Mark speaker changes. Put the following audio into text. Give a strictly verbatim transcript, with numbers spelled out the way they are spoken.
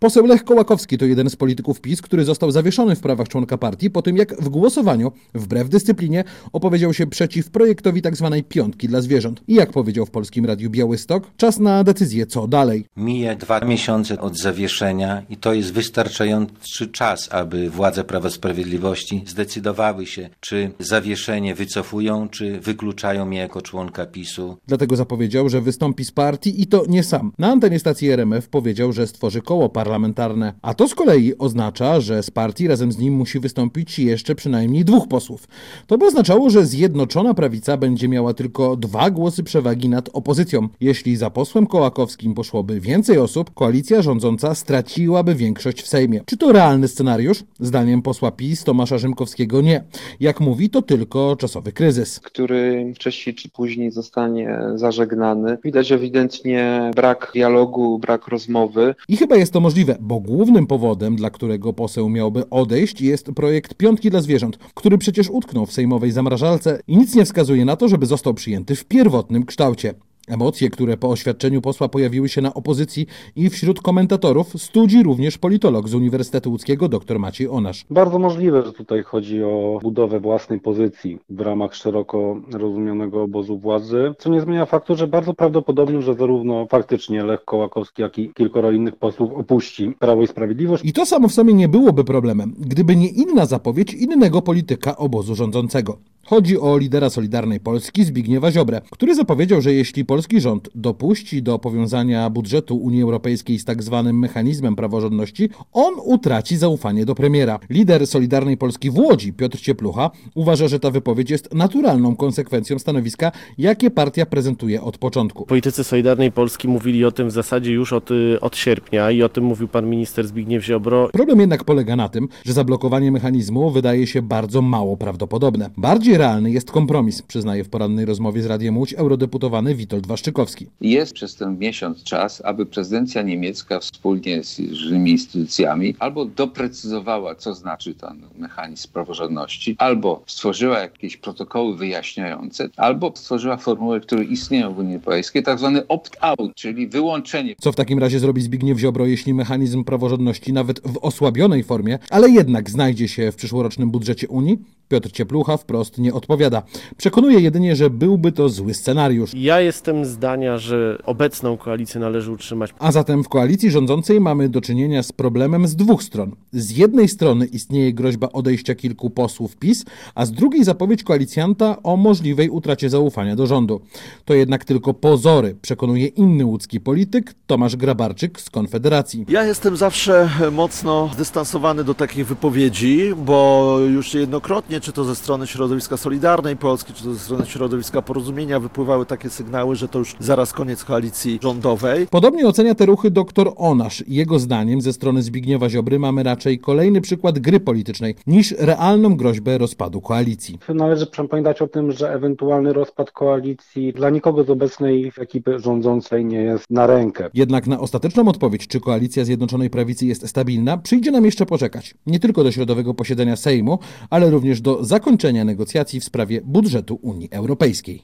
Speaker 1: Poseł Lech Kołakowski to jeden z polityków PiS, który został zawieszony w prawach członka partii po tym, jak w głosowaniu, wbrew dyscyplinie, opowiedział się przeciw projektowi tzw. piątki dla zwierząt. I jak powiedział w Polskim Radiu Białystok, czas na decyzję, co dalej.
Speaker 2: Mija dwa miesiące od zawieszenia i to jest wystarczający czas, aby władze Prawa i Sprawiedliwości zdecydowały się, czy zawieszenie wycofują, czy wykluczają mnie jako członka PiSu.
Speaker 1: Dlatego zapowiedział, że wystąpi z partii i to nie sam. Na antenie stacji R M F powiedział, że stworzy koło parlamentarne, a to z kolei oznacza, że z partii razem z nim musi wystąpić jeszcze przynajmniej dwóch posłów. To by oznaczało, że Zjednoczona Prawica będzie miała tylko dwa głosy przewagi nad opozycją. Jeśli za posłem Kołakowskim poszłoby więcej osób, koalicja rządząca straciłaby większość w Sejmie. Czy to realny scenariusz? Zdaniem posła PiS Tomasza Rzymkowskiego nie. Jak mówi, to tylko czasowy kryzys,
Speaker 3: który wcześniej czy później zostanie zażegnany. Widać ewidentnie brak dialogu, brak rozmowy.
Speaker 1: I chyba jest to możliwe, bo głównym powodem, dla którego poseł miałby odejść, jest projekt piątki dla zwierząt, który przecież utknął w sejmowej zamrażalce i nic nie wskazuje na to, żeby został przyjęty w pierwotnym kształcie. Emocje, które po oświadczeniu posła pojawiły się na opozycji i wśród komentatorów, studzi również politolog z Uniwersytetu Łódzkiego dr Maciej Onasz.
Speaker 4: Bardzo możliwe, że tutaj chodzi o budowę własnej pozycji w ramach szeroko rozumianego obozu władzy, co nie zmienia faktu, że bardzo prawdopodobne, że zarówno faktycznie Lech Kołakowski, jak i kilkoro innych posłów opuści Prawo i Sprawiedliwość.
Speaker 1: I to samo w sobie nie byłoby problemem, gdyby nie inna zapowiedź innego polityka obozu rządzącego. Chodzi o lidera Solidarnej Polski Zbigniewa Ziobrę, który zapowiedział, że jeśli polski rząd dopuści do powiązania budżetu Unii Europejskiej z tak zwanym mechanizmem praworządności, on utraci zaufanie do premiera. Lider Solidarnej Polski w Łodzi, Piotr Cieplucha, uważa, że ta wypowiedź jest naturalną konsekwencją stanowiska, jakie partia prezentuje od początku.
Speaker 5: Politycy Solidarnej Polski mówili o tym w zasadzie już od, od sierpnia i o tym mówił pan minister Zbigniew Ziobro.
Speaker 1: Problem jednak polega na tym, że zablokowanie mechanizmu wydaje się bardzo mało prawdopodobne. Bardziej realny jest kompromis, przyznaje w porannej rozmowie z Radiem Łódź eurodeputowany Witold Waszczykowski.
Speaker 6: Jest przez ten miesiąc czas, aby prezydencja niemiecka wspólnie z różnymi instytucjami albo doprecyzowała, co znaczy ten mechanizm praworządności, albo stworzyła jakieś protokoły wyjaśniające, albo stworzyła formułę, które istnieją w Unii Europejskiej, tak zwany opt-out, czyli wyłączenie.
Speaker 1: Co w takim razie zrobi Zbigniew Ziobro, jeśli mechanizm praworządności nawet w osłabionej formie, ale jednak znajdzie się w przyszłorocznym budżecie Unii? Piotr Cieplucha wprost nie odpowiada. Przekonuje jedynie, że byłby to zły scenariusz.
Speaker 5: Ja jestem zdania, że obecną koalicję należy utrzymać.
Speaker 1: A zatem w koalicji rządzącej mamy do czynienia z problemem z dwóch stron. Z jednej strony istnieje groźba odejścia kilku posłów PiS, a z drugiej zapowiedź koalicjanta o możliwej utracie zaufania do rządu. To jednak tylko pozory, przekonuje inny łódzki polityk Tomasz Grabarczyk z Konfederacji.
Speaker 7: Ja jestem zawsze mocno zdystansowany do takich wypowiedzi, bo już jednokrotnie, czy to ze strony środowiska Solidarnej Polski, czy to ze strony środowiska Porozumienia wypływały takie sygnały, że to już zaraz koniec koalicji rządowej.
Speaker 1: Podobnie ocenia te ruchy dr Onasz. Jego zdaniem ze strony Zbigniewa Ziobry mamy raczej kolejny przykład gry politycznej niż realną groźbę rozpadu koalicji.
Speaker 4: Należy pamiętać o tym, że ewentualny rozpad koalicji dla nikogo z obecnej ekipy rządzącej nie jest na rękę.
Speaker 1: Jednak na ostateczną odpowiedź, czy koalicja Zjednoczonej Prawicy jest stabilna, przyjdzie nam jeszcze poczekać. Nie tylko do środowego posiedzenia Sejmu, ale również do zakończenia negocjacji w sprawie budżetu Unii Europejskiej.